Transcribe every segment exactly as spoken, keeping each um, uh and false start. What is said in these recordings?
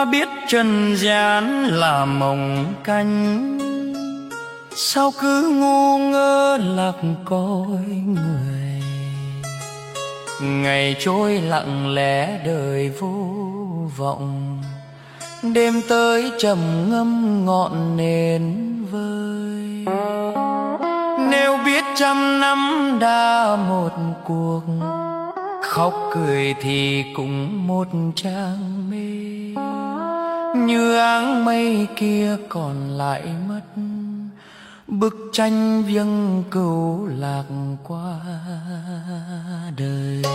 biết trần gian là mộng canh, sao cứ ngu ngơ lạc cõi người. Ngày trôi lặng lẽ đời vô vọng, đêm tới trầm ngâm ngọn nến vơi. Nếu biết trăm năm đã một cuộc, khóc cười thì cũng một trang mê. Như áng mây kia còn lại mất, bức tranh viêng cửu lạc qua đời.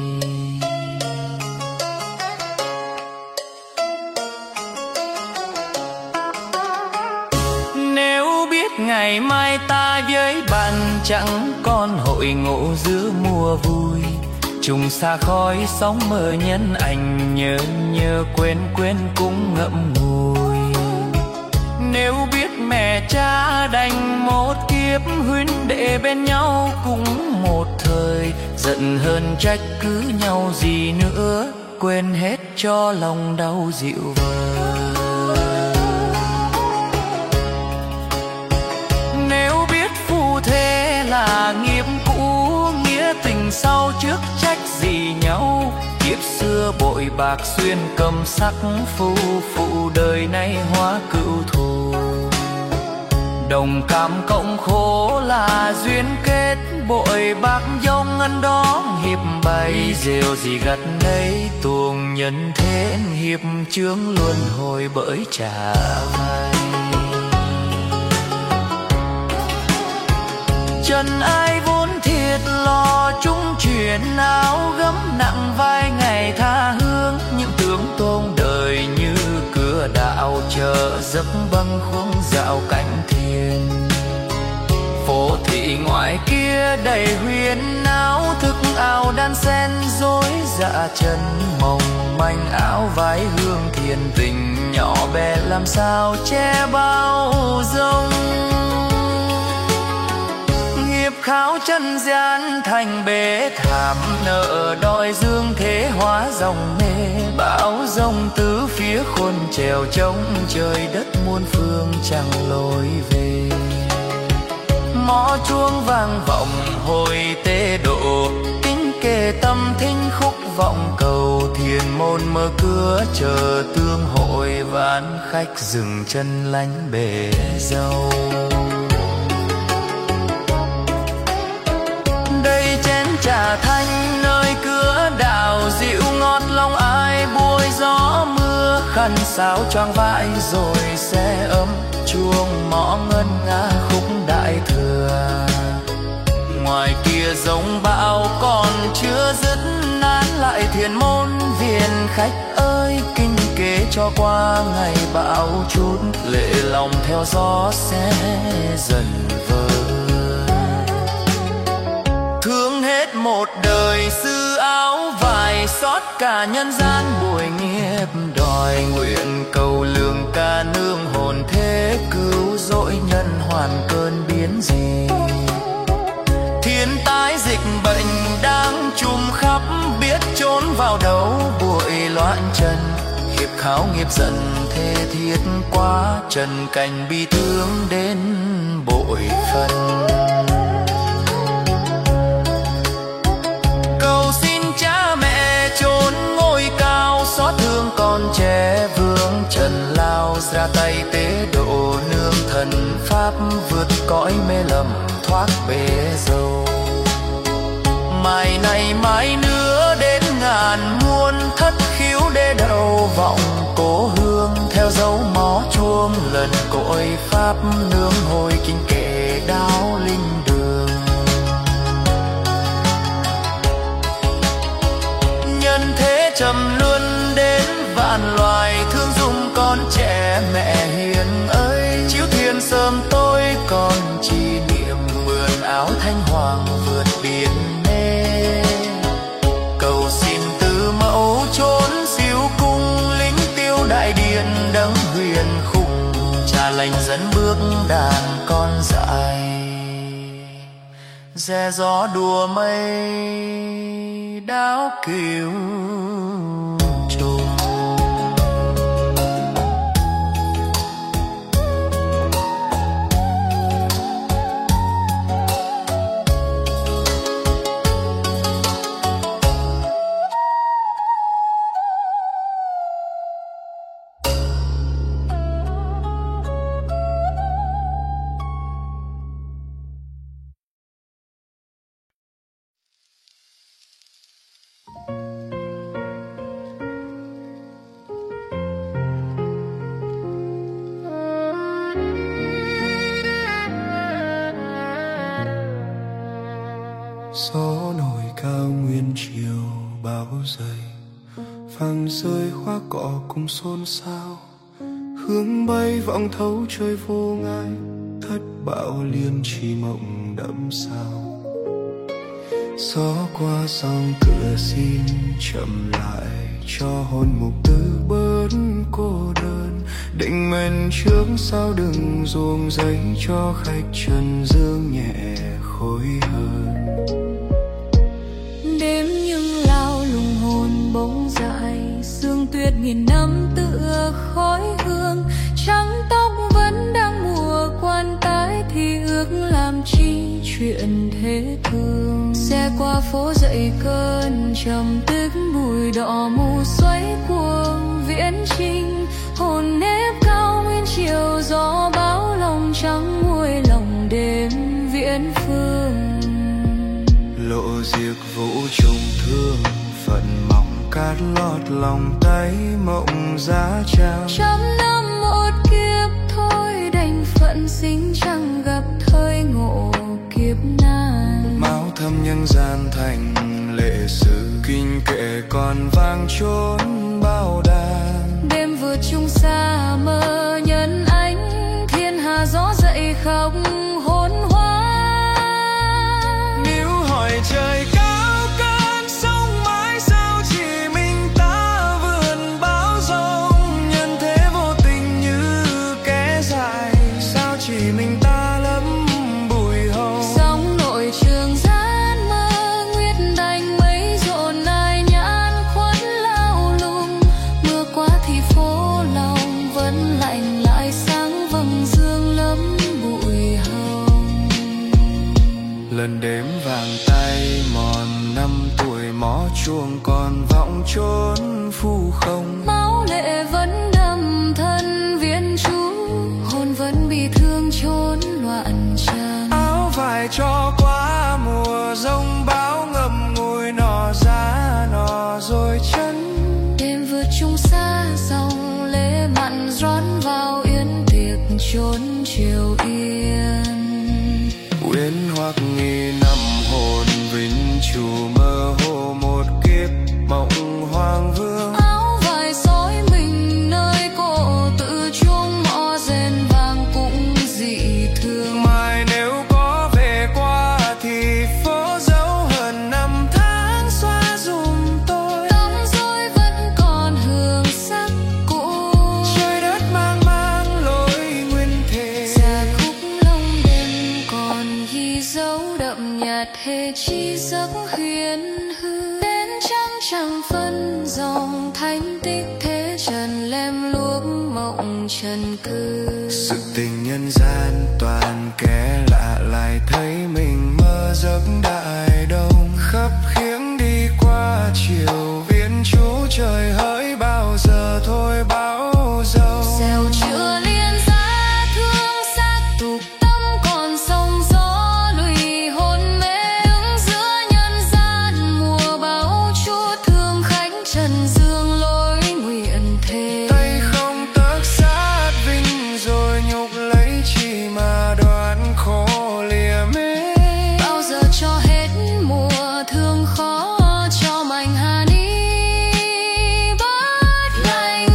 Nếu biết ngày mai ta với bạn chẳng còn hội ngộ giữa mùa vui, trùng xa khói sóng mờ nhân ảnh, nhớ nhớ quên quên cũng ngậm ngùi. Nếu biết mẹ cha đành một kiếp, huynh đệ bên nhau cũng một thời, giận hơn trách cứ nhau gì nữa, quên hết cho lòng đau dịu vơi. Nếu biết phù thế là nghiệp cũ, nghĩa tình sau trước trách gì nhau. Kiếp xưa bội bạc xuyên cầm sắc, phu phụ đời nay hóa cựu thù. Đồng cảm cộng khổ là duyên kết, bội bạc dông ngân đó hiệp bày. Rêu gì gặt nấy tuồng nhân thế, hiệp chướng luân hồi bởi trả vay. Trần ai vốn thiệt lo chung chuyện, áo gấm nặng vai ngày tha hương. Những tướng tôn đời như cửa đạo, chờ giấc băng khuâng dạo cánh thiên. Phố thị ngoại kia đầy huyền áo, thức áo đan sen rối dạ chân. Mong manh áo vai hương thiền tình, nhỏ bé làm sao che bao dông. Kháo chân gian thành bể thảm, nợ đòi dương thế hóa dòng mê. Bão rông tứ phía khôn trèo trống, trời đất muôn phương chẳng lối về. Mõ chuông vang vọng hồi tế độ, kính kề tâm thính khúc vọng cầu. Thiền môn mở cửa chờ tương hội, ván khách dừng chân lánh bể dâu. Trà thanh nơi cửa đạo, dịu ngọt lòng ai buổi gió mưa. Khăn sáo choàng vai rồi xe ấm, chuông mõ ngân nga khúc đại thừa. Ngoài kia giống bão còn chưa dứt, nán lại thiền môn viện khách ơi. Kinh kế cho qua ngày bão chút, lệ lòng theo gió sẽ dần vơi. Thương hết một đời sư áo vải, xót cả nhân gian bụi nghiệp đòi. Nguyện cầu lương ca nương hồn thế, cứu rỗi nhân hoàn cơn biến gì. Thiên tai dịch bệnh đang trùm khắp, biết trốn vào đâu bụi loạn trần. Hiệp kháo nghiệp dần thê thiết quá, trần cảnh bi thương đến bội phần. Xót thương con trẻ vương trần lao, ra tay tế độ nương thần pháp. Vượt cõi mê lầm thoát bể dâu. Mai này mai nữa đến ngàn muôn, thất khiếu để đầu vọng cố hương. Theo dấu mó chuông lần cội pháp, nương hồi kinh kệ đáo linh đường. Nhân thế trầm luân đến vạn loài, thương dung con trẻ mẹ hiền ơi. Chiếu thiên sớm tối còn chi niệm, mượn áo thanh hoàng vượt biển mê. Cầu xin tứ mẫu trốn siêu cung, lính tiêu đại điện đấng huyền khung. Cha lành dẫn bước đàn con dại, re gió đùa mây đáo kiều trùng. Gió nổi cao nguyên chiều bão dày, vàng rơi hoa cỏ cùng xôn xao. Hương bay vọng thấu trời vô ngại, thất bão liên tri mộng đẫm sao. Gió qua dòng cửa xin chậm lại, cho hồn mục tư bớt cô đơn. Định mệnh trước sao đừng ruồng giấy, cho khách trần dương nhẹ khối hơn. Đêm nhưng lao lùng hồn bóng dài, sương tuyết nghìn năm tựa khói hương. Trắng tóc vẫn đang mùa quan tái, thì ước làm chi chuyện thế thương. Xe qua phố dậy cơn trầm tích, bụi đỏ mù xoáy cuồng viễn trinh. Hồn nếp cao nguyên chiều gió bão, lòng trắng nguôi lòng đêm viễn phương. Lộ diệt vũ trùng thương, phận mỏng cát lót lòng tay mộng giá trang. Trăm năm một kiếp thôi, đành phận sinh chẳng gặp thời ngộ kiếp nan. Máu thâm nhân gian thành lệ sử, kinh kệ còn vang chốn bao đàn. Đêm vượt chung xa mơ nhân ánh, thiên hà gió dậy khóc hồn hoang. Nếu hỏi trời cao cơn sông mãi, sao chỉ mình ta vượn bão giông. Nhân thế vô tình như kẻ dài, sao chỉ mình ta lấp bụi hồng. Sóng nội trường gian mơ nguyết đành mấy rộn ai nhãn khuất lao lung. Mưa qua thì phố lòng vẫn lạnh lại, sáng vầng dương lấp bụi hồng. Lần đếm vàng tay mòn năm tuổi, mõ chuông còn vọng chốn phu không. Máu lệ vẫn đầm thân viên chú, hồn vẫn bị thương chốn loạn tràng. Áo vải cho qua mùa giông bão, ngậm ngùi nọ ra nọ rồi chân. Đêm vượt chung xa dòng lễ mặn, rót vào yến tiệc chốn chiều yên. Uyên hoặc nghi năm hồn vinh chủ, mơ hồ một kiếp mộng hoàng vương. Áo vải xói mình nơi cổ tự chuông, mõ rền vàng cũng dị thương. Mai nếu có về qua thì phố dấu hơn năm tháng xóa dùm tôi. Tấm rối vẫn còn hương sắc cũ, Trời đất mang mang lối nguyên thể. xa khúc lông đêm còn ghi dấu đậm nhạt, hề chi giấc huyền hư. Đến trăng chẳng phân dòng thánh tích, thế trần lem luốc mộng trần cư. Sự tình nhân gian toàn kẻ lạ, lại thấy mình mơ giấc đại đông. Khắp khiếng đi qua chiều viễn chú, trời hỡi bao giờ thôi bão dâu. Gieo chữa liên giá thương xác tục, tâm còn sông gió lùi hồn mê. Đứng giữa nhân gian mùa bão chúa, thương khách trần dương lối nguyện thề. Tay không tấc sát vinh, rồi nhục lấy chi mà đoán khổ lìa mê. Bao giờ cho hết mùa thương khó, cho mảnh hà ni bớt lạnh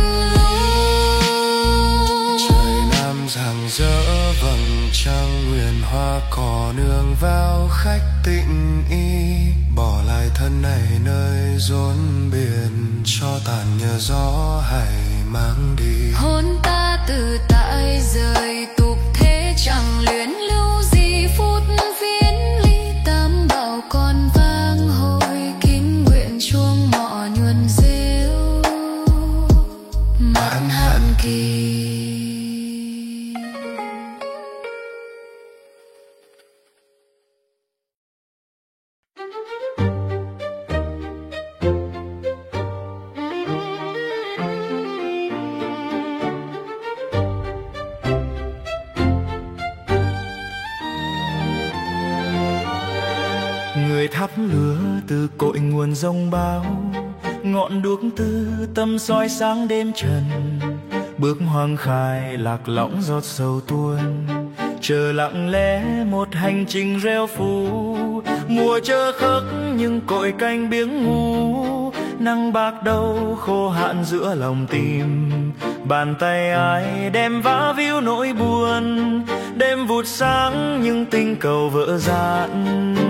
lùng. Trời nam rạng rỡ vầng trăng, nguyện hoa cỏ nương vào khách tịnh y. Bỏ lại thân này nơi rốn biển, cho tàn nhờ gió hay mang đi. Hồn ta từ tại rời tục, thế chẳng luyến lưu gì phút viễn ly. Tam bảo còn vang hồi, kính nguyện chuông mọ nhuần rêu mãn hạn kỳ. Người thắp lửa từ cội nguồn giông bão, ngọn đuốc tư tâm soi sáng đêm trần. Bước hoang khai lạc lõng giọt sầu tuôn, chờ lặng lẽ một hành trình reo phù. Mùa chơ khắc nhưng cội canh biếng ngu, nắng bạc đầu khô hạn giữa lòng tim. Bàn tay ai đem vá víu nỗi buồn, đêm vụt sáng nhưng tinh cầu vỡ dạn.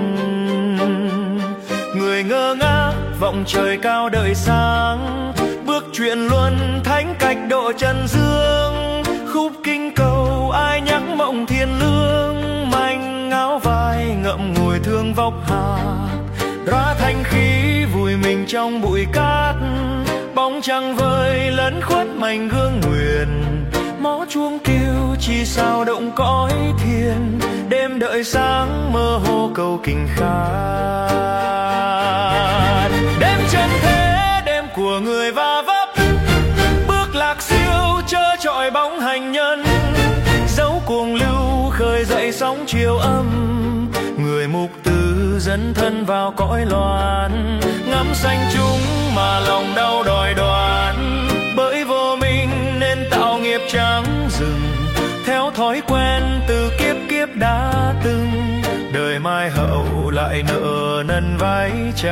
Người ngơ ngác vọng trời cao đợi sáng, bước chuyện luân thánh cách độ trần dương. Khúc kinh cầu ai nhắc mộng thiên lương, manh áo vai ngậm ngùi thương vóc hà. Ra thanh khí vùi mình trong bụi cát, bóng trăng vơi lẫn khuất mảnh gương nguyền. Mõ chuông kêu chi sao động cõi thiên, đêm đợi sáng mơ hồ cầu kinh khát. Đêm chân thế đêm của người va vấp, bước lạc siêu chớ chọi bóng hành nhân. Dấu cuồng lưu khơi dậy sóng chiều âm, người mục tử dấn thân vào cõi loạn. Ngắm xanh chúng mà lòng đau đòi đoán, bởi vô minh nên tạo nghiệp trắng rừng. Theo thói quen từ kiếp kiếp đã từng, đời mai hậu lại nợ nần váy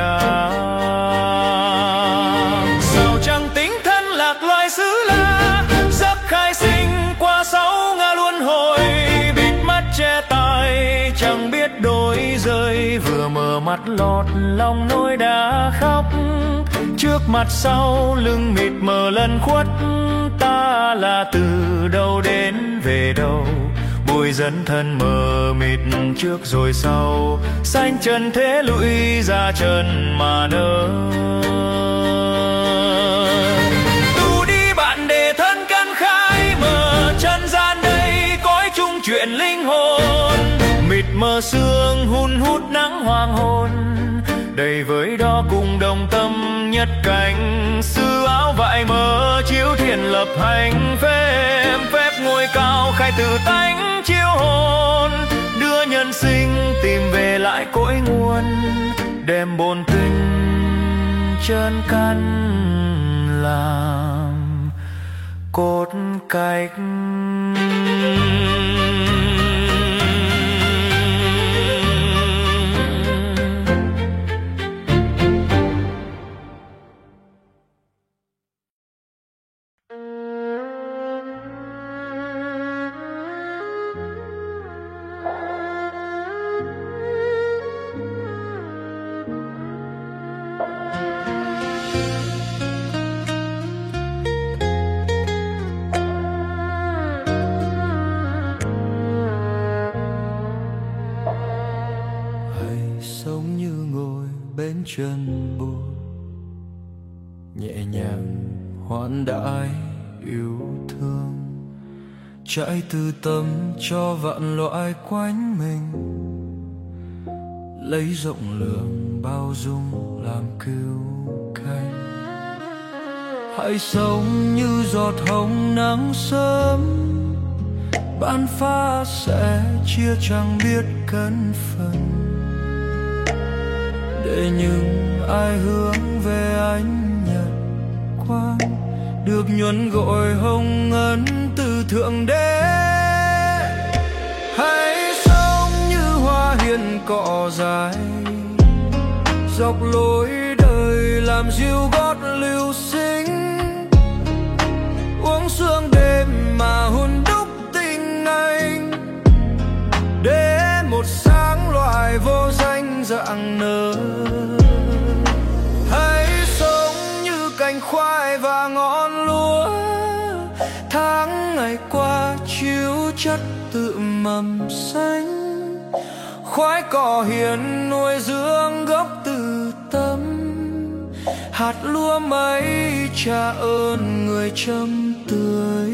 trắng. Sao chẳng tính thân lạc loài xứ la, giấc khai sinh qua sáu ngã luân hồi. Bịt mắt che tai chẳng biết đôi rơi, vừa mở mắt lọt lòng nỗi đã khóc. Trước mặt sau lưng mịt mờ lẩn khuất, ta là từ đâu đến về đâu. Bụi dấn thân mờ mịt trước rồi sau, xanh chân thế lụi ra trần mà nỡ. Tu đi bạn để thân căn khai mở, chân gian đây cõi chung chuyện linh hồn. Mịt mờ sương hun hút nắng hoàng hôn, đầy với đó cùng đồng tâm nhất cảnh. Sư áo vải mờ chiếu thiền lập hành phép, phép ngôi cao khai từ tánh chiếu hồn. Đưa nhân sinh tìm về lại cội nguồn, đem bổn tinh chân căn làm cốt cách. chân buồn nhẹ nhàng hoan đãi yêu thương, trải từ tâm cho vạn loại quanh mình, lấy rộng lượng bao dung làm cứu cánh. Hãy sống như giọt hồng nắng sớm, ban pha sẽ chia chẳng biết cân phần, để những ai hướng về ánh nhật quang được nhuần gội hồng ân từ thượng đế. Hãy sống như hoa hiền cỏ dài, dọc lối đời làm dịu gót lưu sinh, uống sương đêm mà hun đúc tình anh, để một sáng loài vô danh rạng nở. Hãy sống như cành khoai và ngọn lúa, tháng ngày qua chiếu chất tự mầm xanh, khoái cỏ hiền nuôi dưỡng gốc từ tâm, hạt lúa mấy trả ơn người chăm tưới.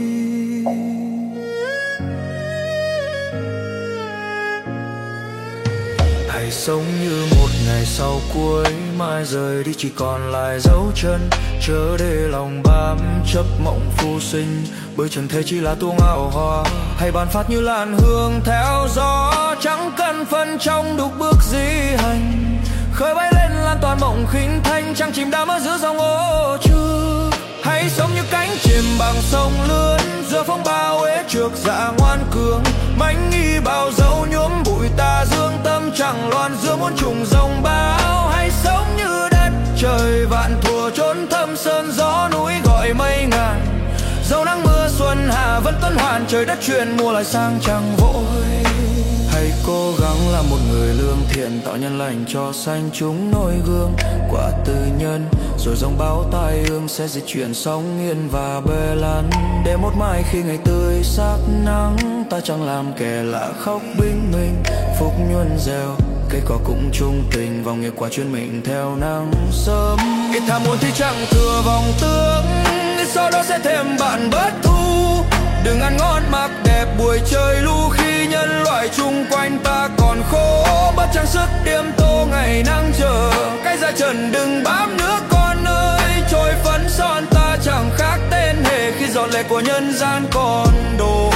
Hãy sống như một ngày sau cuối, mai rời đi chỉ còn lại dấu chân, chớ để lòng bám chấp mộng phu sinh, bởi trần thế chỉ là tuông ảo hoa, hay ban phát như làn hương theo gió, chẳng cần phân trong đục bước di hành, khơi bay lên lan toàn mộng khinh thanh, chẳng chìm đắm ở giữa dòng ô chưa. Hãy hãy sống như cánh chim bằng sông lướn giữa phong bao ế trượt dạ ngoan cường. Mãnh nghi bao dấu nhuốm bụi tà dương, tâm chẳng loạn giữa muôn trùng rồng bão. Hãy sống như đất trời vạn thùa trốn thâm sơn gió núi gọi mây ngàn. Dẫu nắng mưa xuân hạ vẫn tuần hoàn, trời đất chuyển mùa lại sang chẳng vội. Hãy cố gắng làm một người lương thiện, tạo nhân lành cho xanh chúng noi gương. Quả từ nhân rồi dòng bão tai ương sẽ di chuyển sóng nghiêng và bê lăn. Để một mai khi ngày tươi sắc nắng, ta chẳng làm kẻ lạ khóc bình minh. Phúc nhuần gieo cây cỏ cũng chung tình, vòng nghiệp quả chuyên mình theo nắng sớm. Ít tham muốn thì chẳng thừa vòng tướng, sau đó sẽ thêm bạn bất thu. Đừng ăn ngon mặc đẹp buổi trời lu, khi nhân loại chung quanh ta còn khổ. Bất trang sức tiêm tô ngày nắng chờ, cái da trần đừng bám nước con ơi. Trôi phấn son ta chẳng khác tên hề, khi giọt lệ của nhân gian còn đổ.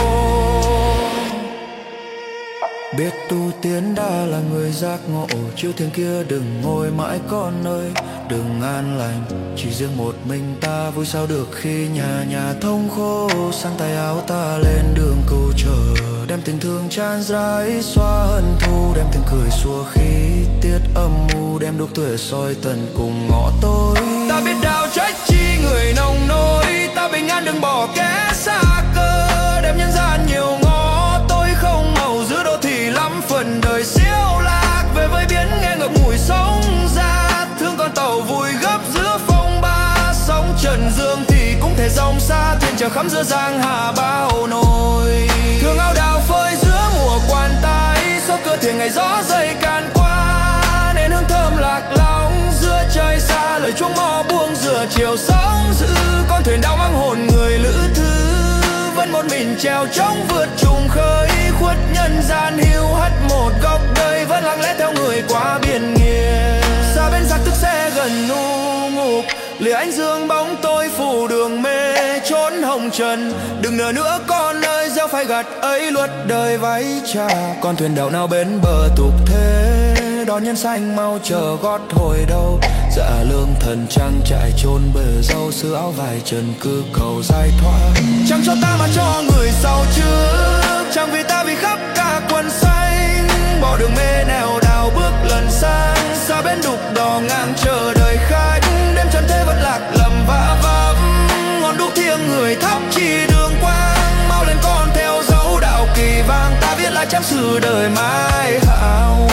Biết tu tiến đã là người giác ngộ, chiếu thiên kia đừng ngồi mãi con ơi. Đừng an lành chỉ riêng một mình ta, vui sao được khi nhà nhà thông khô. Sang tay áo ta lên đường cầu chờ, đem tình thương chan rãi xóa hận thù. Đem tiếng cười xua khi tiết âm u, đem đúc tuổi soi tần cùng ngõ tối. Ta biết đạo trách chi người nông nỗi, ta bình an đừng bỏ kẻ xa cơ. Đem nhân gian nhiều ngõ tôi không màu, giữa đô thị lắm phần đời siêu lạc. Về với biển nghe ngập ngùi sóng ra, thương con tàu vui gấp giữa phong ba. Sóng trần dương thì cũng thể dòng xa, thuyền chở khắm giữa giang hà bao nồi. Thương áo đào phơi giữa mùa quan tài, số cơ thuyền ngày gió dày can qua. Nên hương thơm lạc lòng giữa trời xa, lời chuông mò buông giữa chiều sóng dữ. Con thuyền đau mang hồn người lữ thư, vẫn một mình treo trống vượt trùng khơi. Khuất nhân gian hiu hắt một góc đời, vẫn lặng lẽ theo người qua biển nghiêng. Xa bên giặc thức xe gần ngu ngục, lìa ánh dương bóng tôi phủ đường mê. Trốn hồng trần đừng nỡ nữa con ơi, gieo phải gặt ấy luật đời váy trà. Con thuyền đậu nào bến bờ tục thế, đón nhân xanh mau chờ gót hồi đâu. Dạ lương thần trang trại chôn bờ rau, xưa áo vải trần cư cầu giải thoát. Chẳng cho ta mà cho người sau trước, chẳng vì ta vì khắp cả quần xanh. Bỏ đường mê nẻo đào bước lần sang, xa bến đục đò ngang chờ đời khách. Đêm trần thế vẫn lạc lầm vã vấp, ngọn đuốc thiêng người thắp chi đường quang. Mau lên con theo dấu đạo kỳ vang, ta viết lại trang sử đời mãi hào.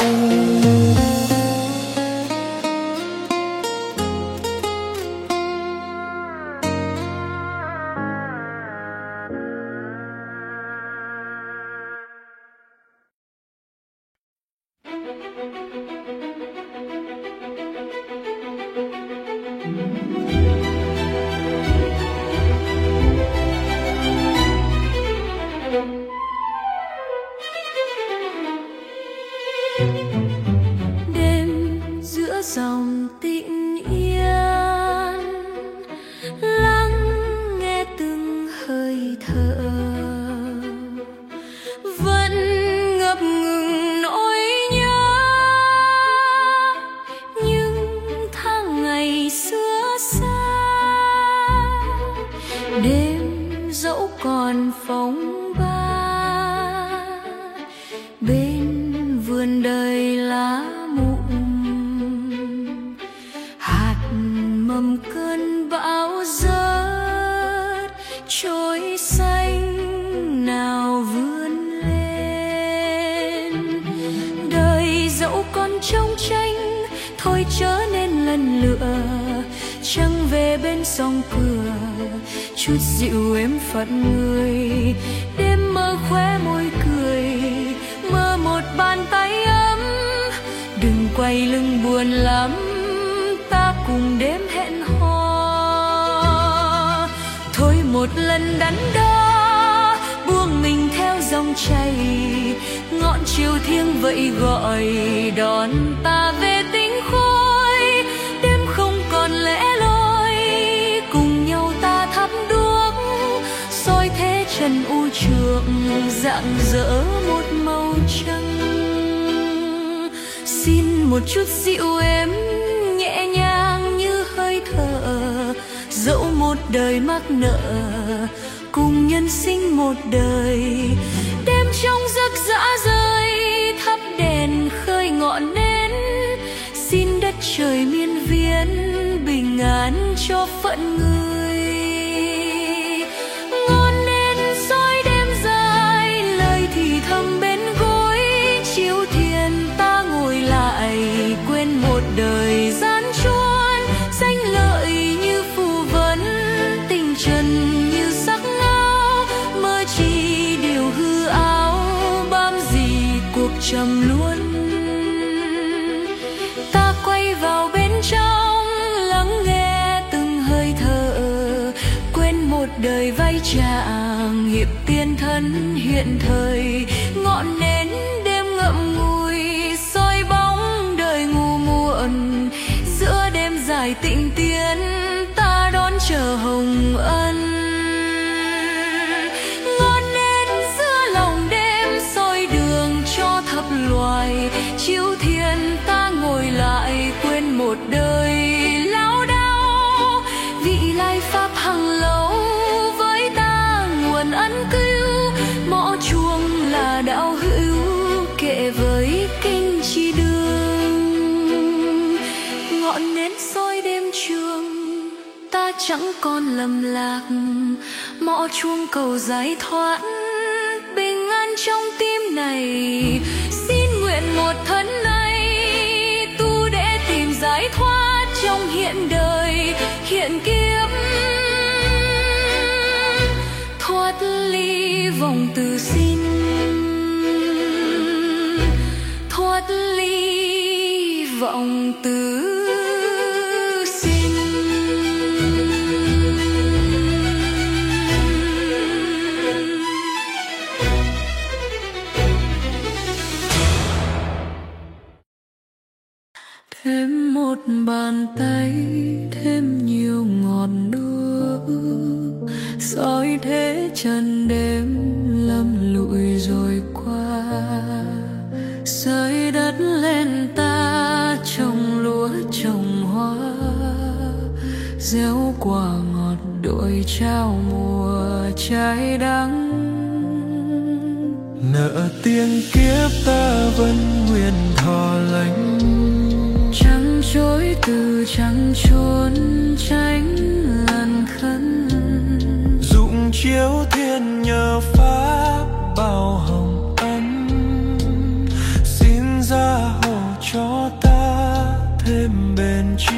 Đêm giữa dòng tĩnh yên, lắng nghe từng hơi thở, vẫn ngập ngừng nỗi nhớ những tháng ngày xưa xa. Đêm dẫu còn phong ba, bên vườn đời lá mụn, hạt mầm cơn bão rớt trôi xanh nào vươn lên. Đời dẫu còn trong tranh, thôi chớ nên lần lựa. Trăng về bên sông cửa, chút dịu êm phận người. Đêm mơ khóe môi cười, mơ một bàn tay ấm. Đừng quay lưng buồn lắm, ta cùng đêm hẹn hò. Thôi một lần đắn đo, buông mình theo dòng chảy. Ngọn chiều thiêng vậy gọi đón ta về tinh khôi. Đêm không còn lẽ loi, cùng nhau ta thắp đuốc. Soi thế trần u trường, rạng rỡ một màu trắng. Xin một chút dịu êm nhẹ nhàng như hơi thở, dẫu một đời mắc nợ, cùng nhân sinh một đời. Đêm trong giấc dã rời, thắp đèn khơi ngọn nến, xin đất trời miên viễn bình an cho phận người. Ngọn nến soi đêm dài, lời thì thầm bên gối, chiếu thiền ta ngồi lại, quên một đời gian truan. Danh lợi như phù vấn, tình trần như sắc áo, mơ chỉ điều hư áo, bám gì cuộc trầm luôn. Ta quay vào bên trong, lắng nghe từng hơi thở, quên một đời vai chàng hiệp tiên thân hiện thời. Ngọn nến đêm ngậm ngùi, soi bóng đời ngu muộn, giữa đêm dài tịnh tiến ta đón chờ hồng ân. Ngọn nến giữa lòng đêm soi đường cho thập loài, chiếu thiên ta ngồi lại, quên một đời lao đao. Vị lai pháp hằng lâu với ta nguồn ân cứu, mõ chuông là đạo hữu kệ với kinh chi đường. Ngọn nến soi đêm trường, ta chẳng còn lầm lạc, mõ chuông cầu giải thoát bình an trong tim này. Xin nguyện một thân này tu để tìm giải thoát trong hiện đời hiện kiếp, thoát ly vòng từ xin, thoát ly vòng từ xin. Thêm một bàn tay, thêm nhiều ngọn đuốc, soi thế trần đêm lầm lụi rồi qua. Sới đất lên ta trồng lúa trồng hoa, gieo quả ngọt đổi trao mùa trái đắng. Nợ tiền kiếp ta vẫn nguyện thọ lành, trăng trối từ trăng trốn tránh làn khấn. dụng chiếu thiên nhờ pháp bao hồng ân, xin gia hộ cho ta thêm bền chí.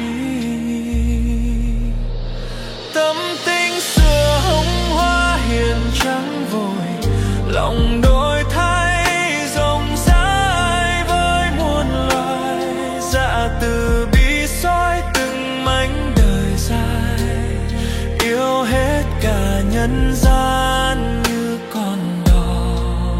Tâm tinh xưa hồng hoa hiền trắng vội, lòng đổi thay rộng rãi với muôn loài. Dạ từ bi soi từng mảnh đời dài, yêu hết cả nhân gian như con đò.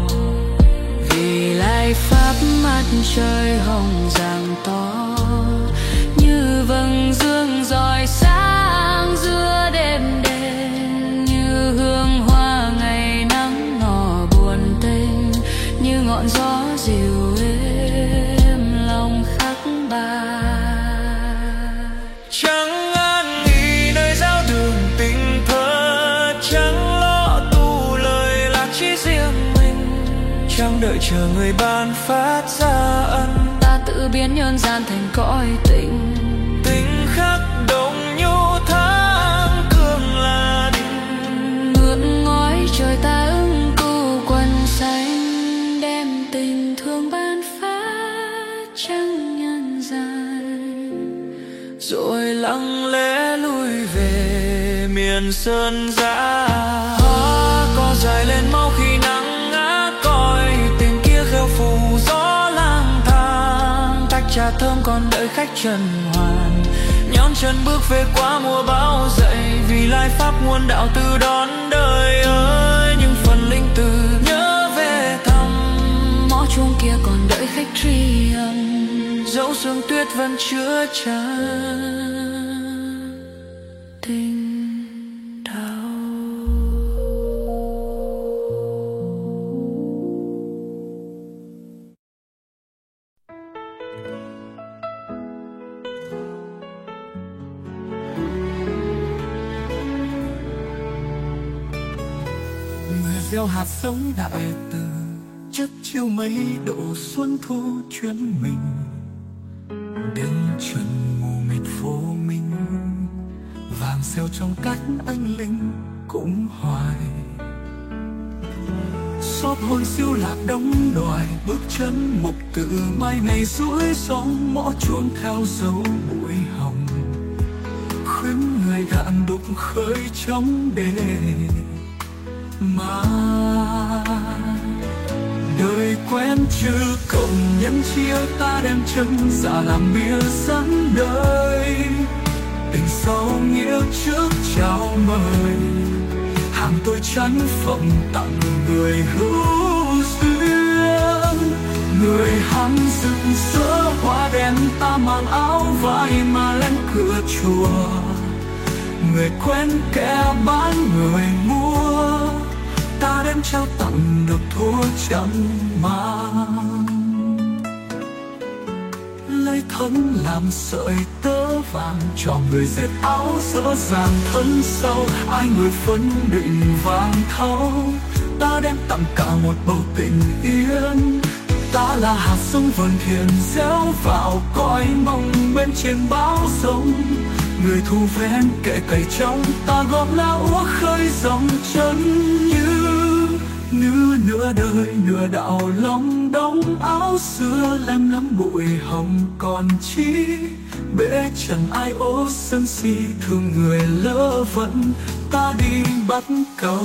Vì lai pháp mặt trời hồng rạng to, như vầng dương rọi sáng giữa đêm đen. Như hương hoa ngày nắng ngỏ buồn tênh, như ngọn gió dịu êm lòng khắc bạc. Chẳng an nghỉ nơi giáo đường tình thơ, chẳng lo tu lời lạc chỉ riêng mình, chẳng đợi chờ người ban phát ra ân. Ta tự biến nhân gian thành cõi tình, Tình khắc đồng nhu tháng cương là đình. ngưỡng ngói trời ta ứng cu quần xanh, đem tình thương ban phát trăng nhân gian. Rồi lặng lẽ lui về miền sơn dã. Hoa có dài lên mau khi nắng ngã cõi, tình kia khêu phù gió lang thang. Tách trà thơm còn đợi khách trần hoàn, nhón chân bước về qua mùa bão dậy. Vì lai pháp nguồn đạo từ đón đời ơi, nhưng phần linh từ nhớ về thăm. Mõ chuông kia còn đợi khách tri âm, Dẫu sương tuyết vẫn chứa chan tình đau. gieo hạt giống đại từ, chất chiều mấy độ xuân thu chuyến mình. Đêm trần mù mịt vô minh, vàng rêu trong cách anh linh cũng hoài. Xót hồn siêu lạc đống đòi, bước chân mục tự mai này duỗi sóng mõ chuông theo dấu bụi hồng. Khuyến người gạn đục khơi trong đề mà đời quen chưa cộng nhân chia, ta đem chân ra làm bia dẫn đời. Tình sau nghĩa trước chào mời, hàng tôi chắn phẩm tặng người hữu duyên. Người hăng rực rỡ hoa đen, ta mang áo vai mà lên cửa chùa. Người quen kẻ bán người mua, ta đem trao tặng được thua chẳng mang. Lấy thân làm sợi tơ vàng cho người dệt áo dỡ dàng thân sau. Ai người phân định vàng thau, ta đem tặng cả một bầu tình yên. Ta là hạt giống vườn thiền gieo vào cõi mong bên trên bão sông. Người thu ven kệ cày trong, ta gom lá úa khơi dòng chân như nửa nửa đời nửa đạo lòng đóng áo xưa lem lắm bụi hồng còn chi. Bể trần ai ố sân si thương người lỡ vẫn, ta đi bắt cầu.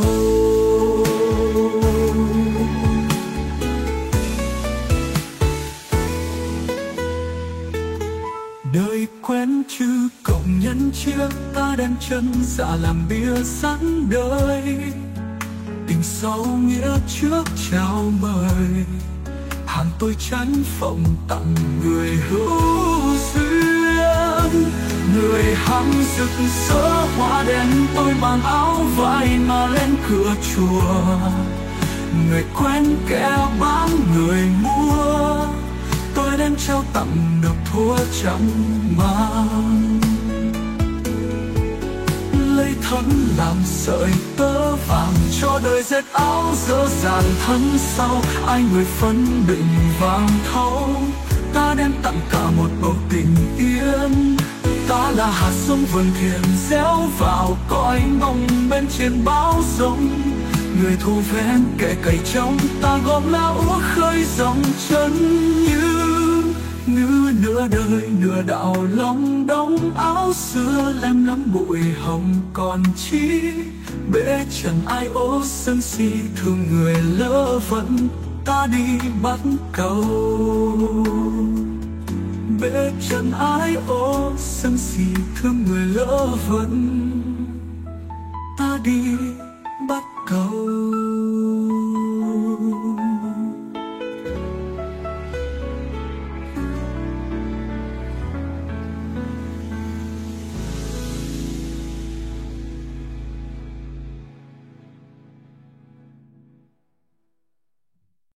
Đời quen chứ cộng nhân chia, ta đem chân dạ làm bia sẵn đời. Tình sau nghĩa trước chào mời, hàng tôi chắn phộng tặng người hữu duyên. Người hăng rực rỡ hoa đen, tôi mang áo vai mà lên cửa chùa. Người quen kẻ bán người mua, tôi đem trao tặng được thua chẳng mang. Lấy thân làm sợi tơ vàng cho đời dệt áo dỡ dàng thân sau. Ai người phân định vàng thau, ta đem tặng cả một bầu tình yên. Ta là hạt giống vườn thiền gieo vào cõi mong bên trên bão giông. Người thu ven kệ cày trong, ta gom lá úa khơi dòng chân như nửa nửa đời nửa đạo lòng đóng áo xưa lem lắm bụi hồng còn chi. Bể trần ai ố sân si thương người lỡ vẫn, ta đi bắt cầu. Bể trần ai ố sân si thương người lỡ vẫn, ta đi bắt cầu.